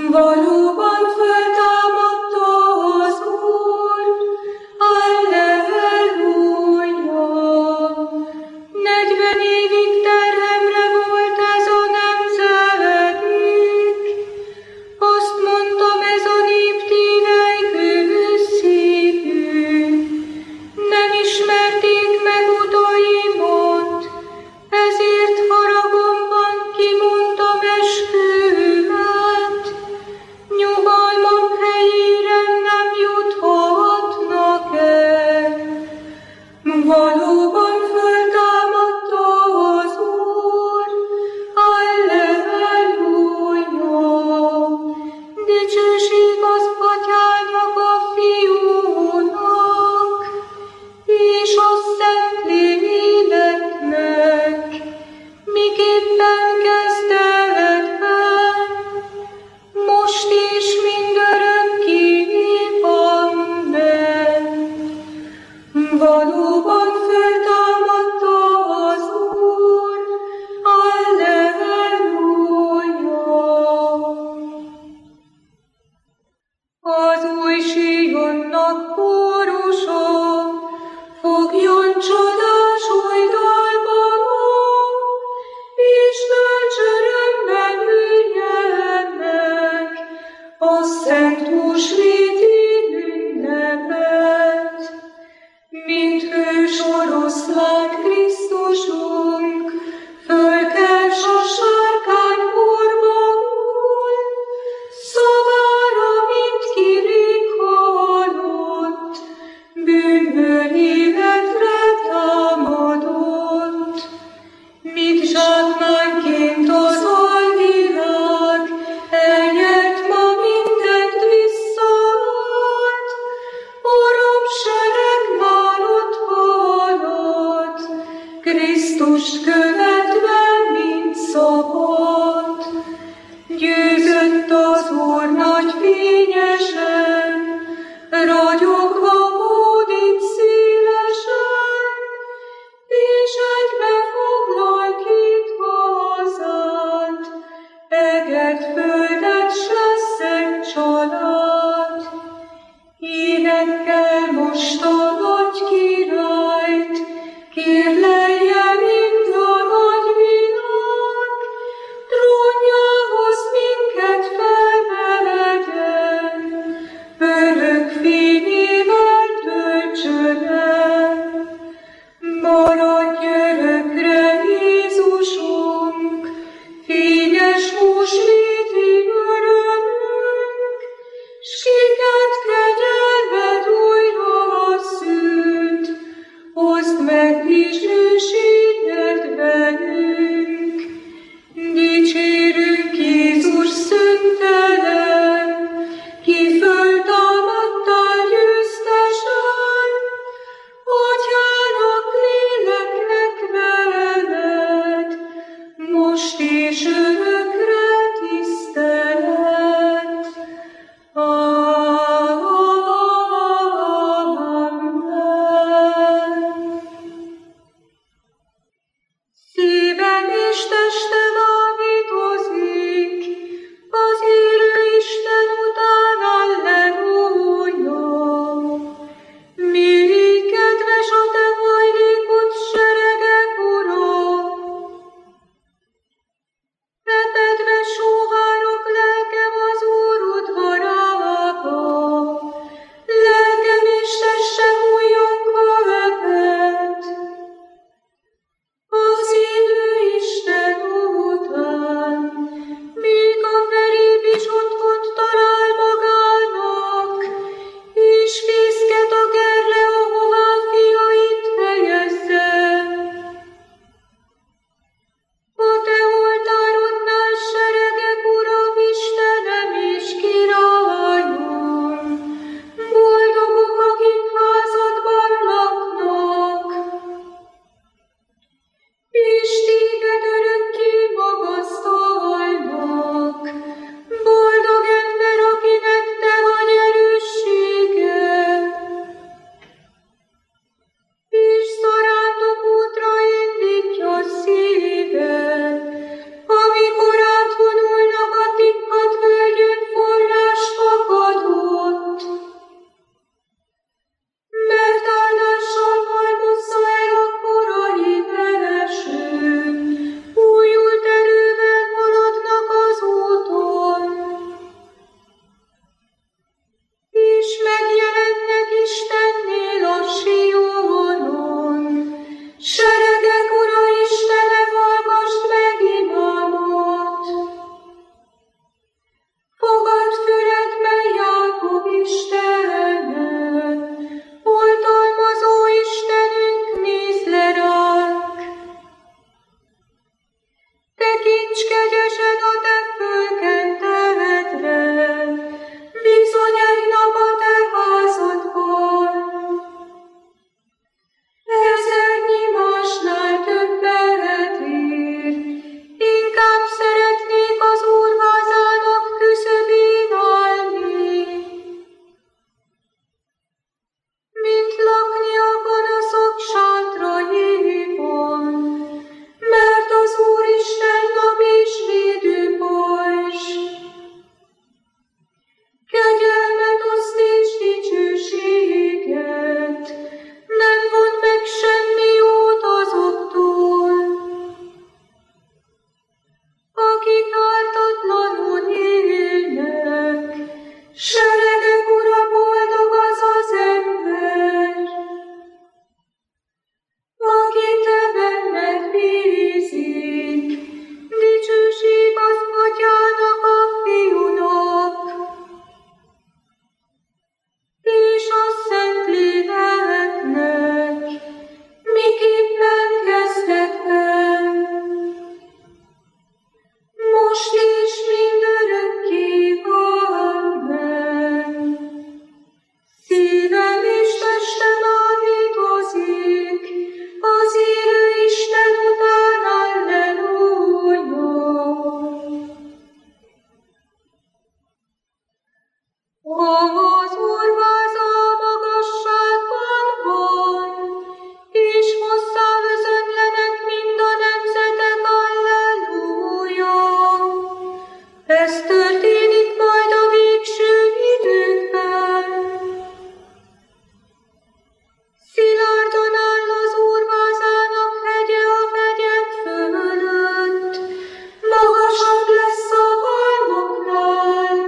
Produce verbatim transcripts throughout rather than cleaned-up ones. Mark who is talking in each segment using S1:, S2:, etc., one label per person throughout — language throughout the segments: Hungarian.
S1: Valóban föltámadta az Úr, Alleluja! Negyven évig terhemre volt ez a nemzedék, azt mondtam, ez a nép tívely kőhöz szívű. Nem ismerték meg utaimat, ezért haragomban kimondtam eskümet. Nyugalmam helyére nem juthatnak el. Valóban föltámadta az Úr, Alleluja! Dicsőség az Atyának, a Fiúnak, és a Szentléleknek, miképpen kezdetben, most és mindörökké. Amen. Valóban föltámadta az Úr, Alleluja! Az új Sionnak kórusa fogjon csodás új dalban, és tölts örömben üljenek a szent húsvéti ünnepet. Mint hős oroszlán Krisztusunk, fölkels a sárkányporba új, szavára, mint kirik halott, bűnből életre támadott. Mint zsákmányként az alvilág, elnyert ma mindent visszaad, a rabsereg már ott halad, Krisztust követve mind szabad. Győzött az Úr nagy fényesen, ragyogva hódít szélesen, és egybe foglal két hazát, eget, földet, s leszek család. Énekkel most a nagy királyt, kérlelje mind a nagy világ, trónjához minket felvegyen, örök fényével töltsön el. Maradj örökre, Jézusunk, fényes húsvéti öröm, Ez történik majd a végső időkben. Szilárdan áll az Úrvázának hegye a hegyek fölött, magasabb lesz a halmoknál,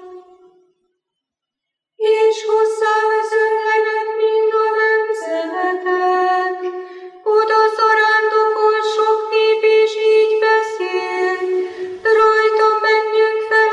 S1: és hozzávezönlenek mind a nemzetek. Oda zarándokol sok nép, és így beszél, rajta menjünk fel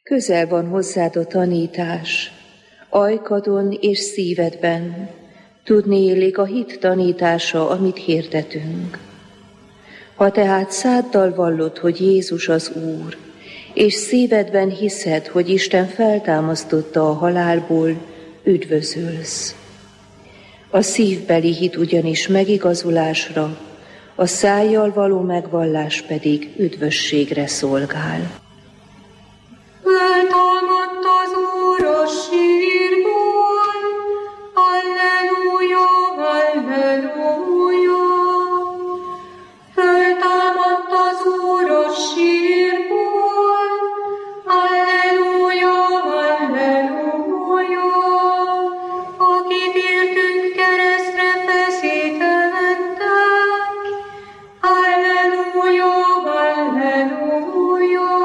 S2: Közel van hozzád a tanítás, ajkadon és szívedben, tudnélik a hit tanítása, amit hirdetünk. Ha tehát száddal vallod, hogy Jézus az Úr, és szívedben hiszed, hogy Isten feltámasztotta a halálból, üdvözülsz. A szívbeli hit ugyanis megigazulásra, a szájjal való megvallás pedig üdvösségre szolgál.
S1: Feltámadt az Úr a sírból, halleluja, halleluja. Feltámadt az Úr a sírból, halleluja, halleluja. Akit értünk keresztre feszítettek, halleluja, halleluja.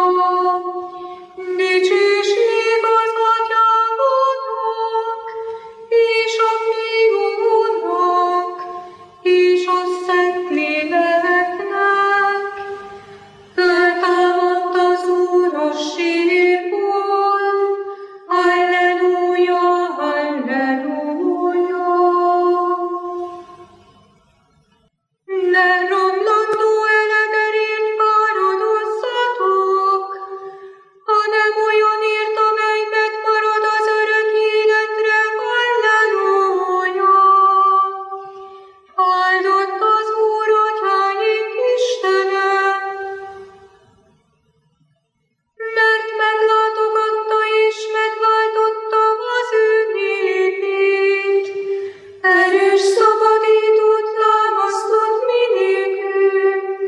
S1: Dicsőség az Atyának, és a Fiúnak, és a Szentléleknek. Feltámadt az Úr a sírból, halleluja, halleluja. Ne romlandó elegerén fáradozzatok, hanem olyanért, amely megmarad az örök életre, halleluja. Áldott az Úr, Atyáink Istene, mert meglátogatta és megváltotta az ő népét. Erős szabadítót támasztott mi nékünk.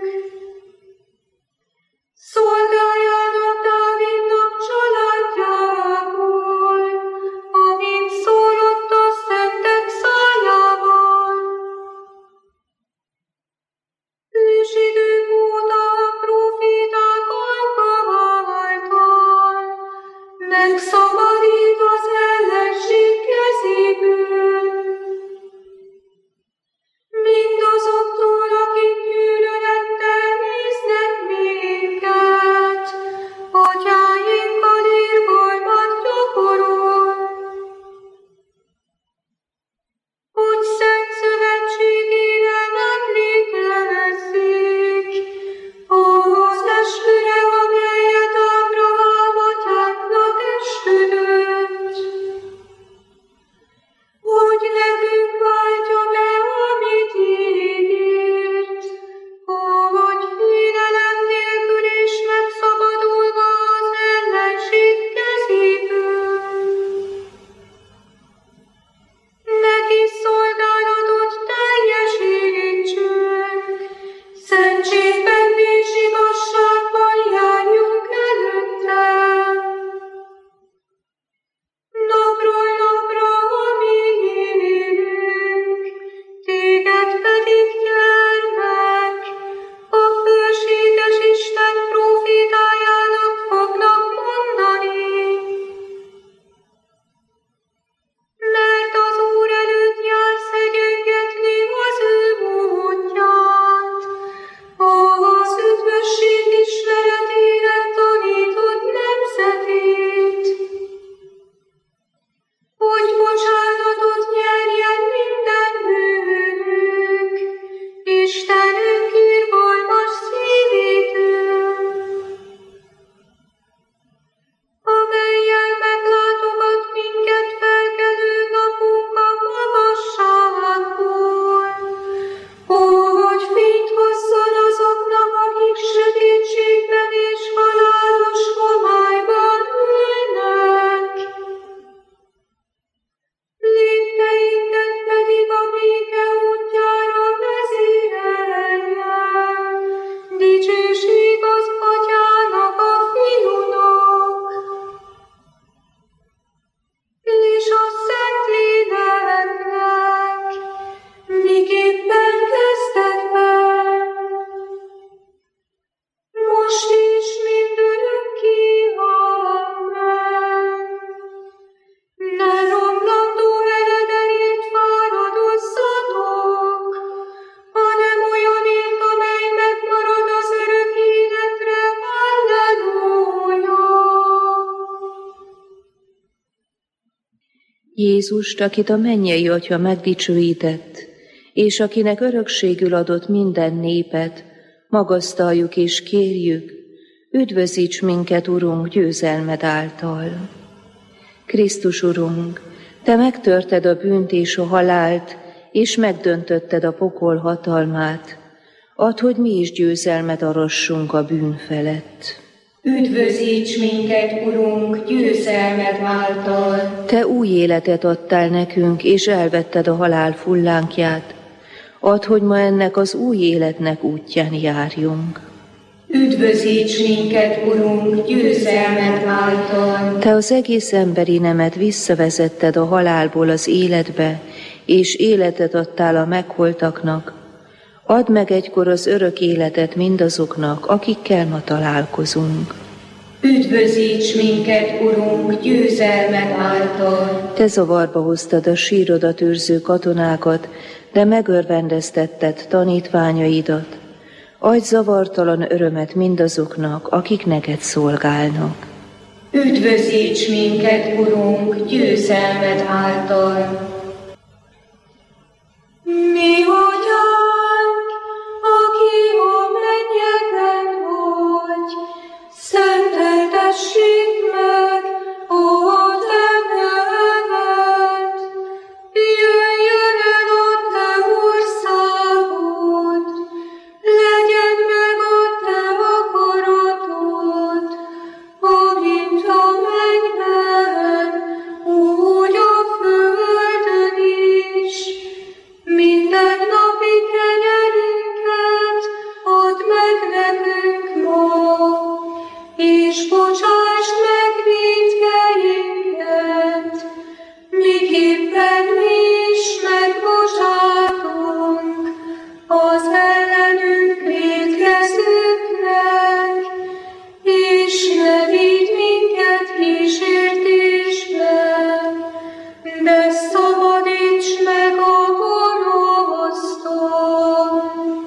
S1: Szolgájának Dávidnak családjából, amint szólott a szentek szájában. Ősidők óta a próféták ajka által megszabadít az ellenség kezéből. Mindazoktól, akik gyűlölettel néznek minket, atyáinkkal irgalmat gyakorol, hogy szent szövetségére emlékezzik, az esküre, amelyet Ábrahám atyánknak esküdött.
S2: Jézust, akit a mennyei Atya megdicsőített, és akinek örökségül adott minden népet, magasztaljuk és kérjük, üdvözíts minket, Urunk, győzelmed által. Krisztus Urunk, Te megtörted a bűnt és a halált, és megdöntötted a pokol hatalmát. Add, hogy mi is győzelmet arassunk a bűn felett.
S1: Üdvözíts minket, Urunk, győzelmed által.
S2: Te új életet adtál nekünk, és elvetted a halál fullánkját. Add, hogy ma ennek az új életnek útján járjunk.
S1: Üdvözíts minket, Urunk, győzelmed által.
S2: Te az egész emberi nemet visszavezetted a halálból az életbe, és életet adtál a megholtaknak. Add meg egykor az örök életet mindazoknak, akikkel ma találkozunk.
S1: Üdvözíts minket, Urunk, győzelmed által.
S2: Te zavarba hoztad a sírodat őrző katonákat, de megörvendeztetted tanítványaidat. Adj zavartalan örömet mindazoknak, akik neked szolgálnak.
S1: Üdvözíts minket, Urunk, győzelmed által. Mi Atyánk, aki a mennyekben vagy, szenteltessék meg a te neved. Jöjjön el a te országod, legyen meg a te akaratod, amint a mennyben, úgy a földön is. Minden napi kenyerünket add meg nekünk ma, és bocsásd meg vétkeinket, miképpen mi is megbocsátunk az ellenünk vétkezőknek, és ne vigy minket kísértésbe, de szabadíts meg a gonosztól.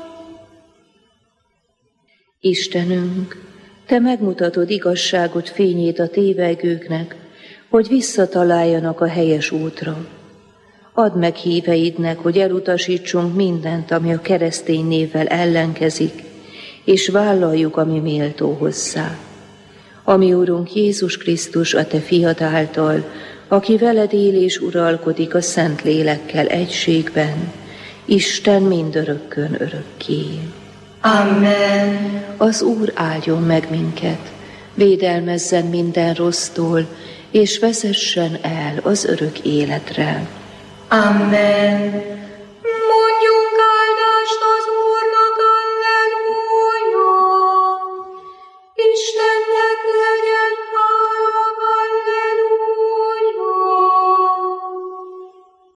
S2: Istenünk, Te megmutatod igazságod fényét a tévegőknek, hogy visszataláljanak a helyes útra. Add meg híveidnek, hogy elutasítsunk mindent, ami a keresztény névvel ellenkezik, és vállaljuk, ami méltó hozzá. Ami Urunk Jézus Krisztus, a Te fiad által, aki veled él és uralkodik a Szent Lélekkel egységben, Isten mindörökkön örökké.
S1: Amen.
S2: Az Úr áldjon meg minket, védelmezzen minden rossztól, és vezessen el az örök életre.
S1: Amen.